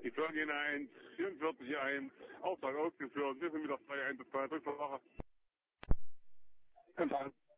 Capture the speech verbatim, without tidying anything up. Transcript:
Ich trage Ihnen ein vierundvierzig ein, Auftrag ausgeführt, wir sind wieder frei einzufahren, Rückfahrer. Empfang.